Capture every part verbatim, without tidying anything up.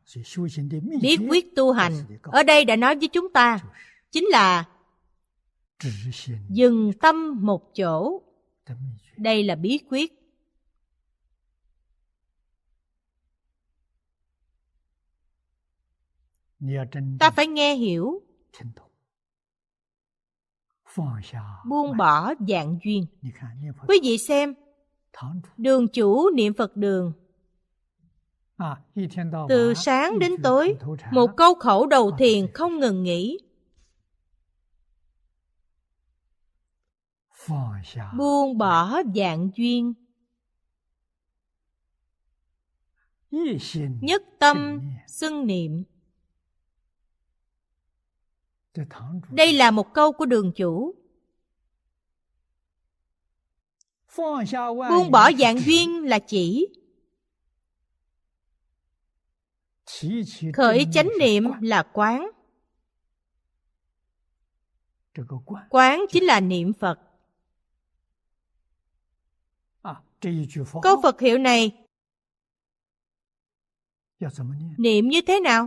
Bí quyết tu hành ở đây đã nói với chúng ta chính là dừng tâm một chỗ. Đây là bí quyết. Ta phải nghe hiểu, buông bỏ vạn duyên. Quý vị xem, đường chủ niệm Phật đường, từ sáng đến tối, một câu khẩu đầu thiền không ngừng nghỉ. Buông bỏ vạn duyên, nhất tâm xưng niệm. Đây là một câu của đường chủ. Buông bỏ vạn duyên là chỉ khởi chánh niệm là quán. Quán chính là niệm Phật. Câu Phật hiệu này niệm như thế nào?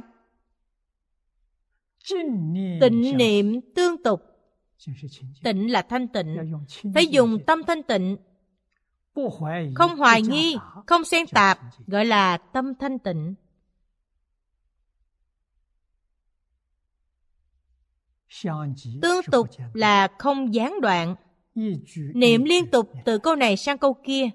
Tịnh niệm tương tục. Tịnh là thanh tịnh, phải dùng tâm thanh tịnh, không hoài nghi, không xen tạp, gọi là tâm thanh tịnh. Tương tục là không gián đoạn, niệm liên tục từ câu này sang câu kia.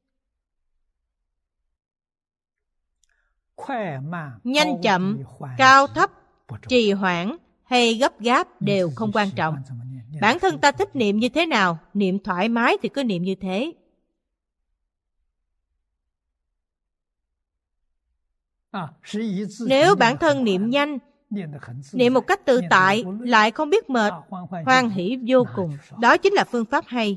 Nhanh chậm, cao thấp, trì hoãn hay gấp gáp đều không quan trọng. Bản thân ta thích niệm như thế nào, niệm thoải mái thì cứ niệm như thế. Nếu bản thân niệm nhanh, niệm một cách tự tại, lại không biết mệt, hoan hỷ vô cùng, đó chính là phương pháp hay.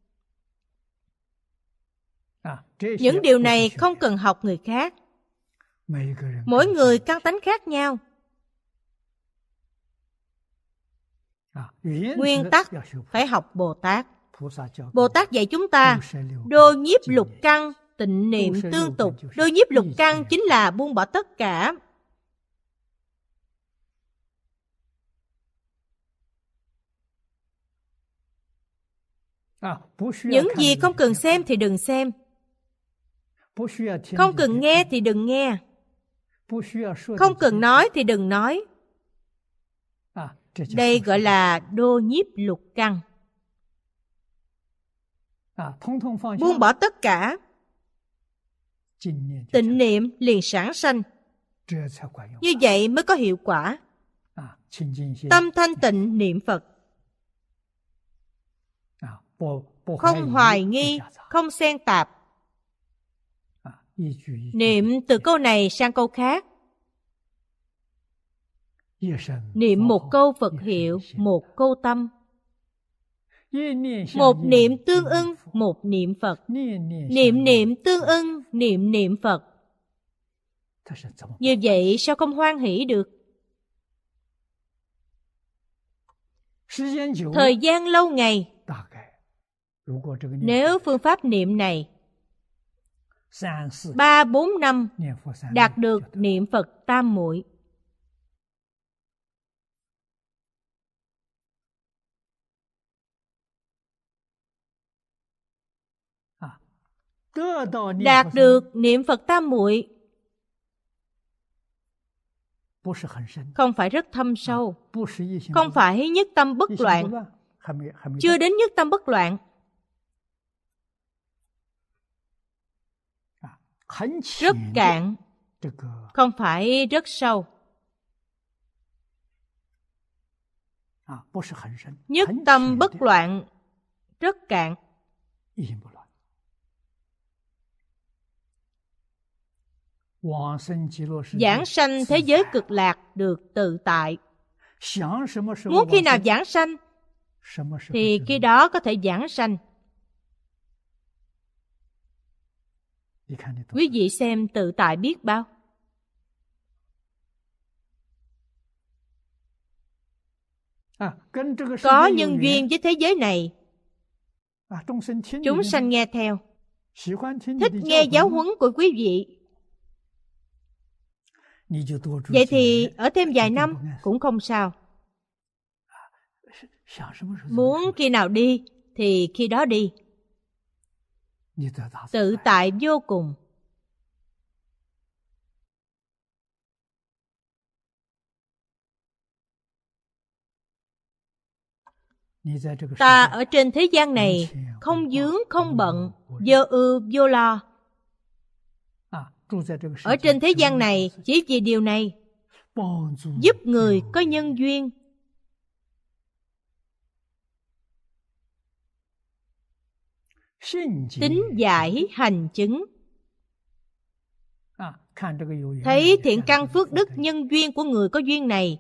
Những điều này không cần học người khác. Mỗi người căn tánh khác nhau. Nguyên tắc phải học Bồ Tát. Bồ Tát dạy chúng ta đô nhiếp lục căn, tịnh niệm tương tục. Đô nhiếp lục căn chính là buông bỏ tất cả. Những gì không cần xem thì đừng xem, không cần nghe thì đừng nghe, không cần nói thì đừng nói. Đây gọi là đô nhiếp lục căn. Buông bỏ tất cả, tịnh niệm liền sản sanh. Như vậy mới có hiệu quả. Tâm thanh tịnh niệm Phật, không hoài nghi, không xen tạp. Niệm từ câu này sang câu khác. Niệm một câu Phật hiệu, một câu tâm. Một niệm tương ưng, một niệm Phật. Niệm niệm tương ưng, niệm niệm Phật. Như vậy sao không hoan hỷ được? Thời gian lâu ngày, nếu phương pháp niệm này ba bốn năm đạt được niệm Phật tam muội, đạt được niệm Phật tam muội, không phải rất thâm sâu, không phải nhất tâm bất loạn, chưa đến nhất tâm bất loạn, rất cạn, không phải rất sâu. Nhất tâm bất loạn, rất cạn. Giảng sanh thế giới cực lạc được tự tại. Muốn khi nào giảng sanh thì khi đó có thể giảng sanh. Quý vị xem tự tại biết bao. Có nhân duyên với thế giới này, chúng sanh nghe theo, thích nghe giáo huấn của quý vị. Vậy thì ở thêm vài năm cũng không sao. Muốn khi nào đi thì khi đó đi. Tự tại vô cùng. Ta ở trên thế gian này không vướng, không bận, vô ưu, vô lo. Ở trên thế gian này chỉ vì điều này, giúp người có nhân duyên. Tín giải hành chứng. Thấy thiện căn phước đức nhân duyên của người có duyên này,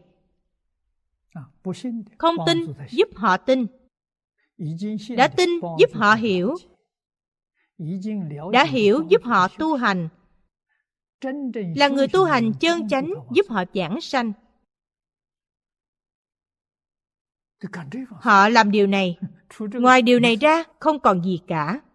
không tin giúp họ tin, đã tin giúp họ hiểu, đã hiểu giúp họ tu hành, là người tu hành chân chánh giúp họ giảng sanh. Họ làm điều này, ngoài điều này ra không còn gì cả.